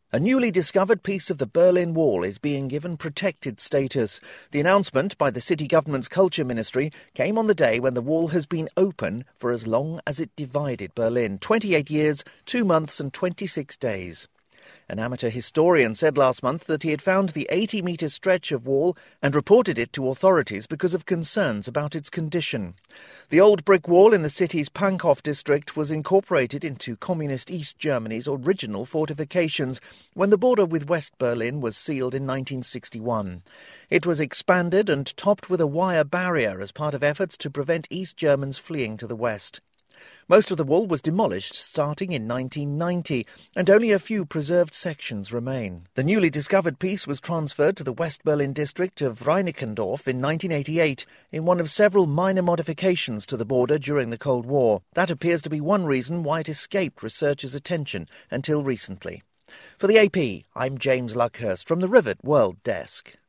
A newly discovered piece of the Berlin Wall is being given protected status. The announcement by the city government's culture ministry came on the day when the wall has been open for as long as it divided Berlin, 28 years, 2 months and 26 days. An amateur historian said last month that he had found the 80-metre stretch of wall and reported it to authorities because of concerns about its condition. The old brick wall in the city's Pankow district was incorporated into Communist East Germany's original fortifications when the border with West Berlin was sealed in 1961. It was expanded and topped with a wire barrier as part of efforts to prevent East Germans fleeing to the west. Most of the wall was demolished starting in 1990, and only a few preserved sections remain. The newly discovered piece was transferred to the West Berlin district of Reinickendorf in 1988 in one of several minor modifications to the border during the Cold War. That appears to be one reason why it escaped researchers' attention until recently. For the AP, I'm James Luckhurst from the Rivet World Desk.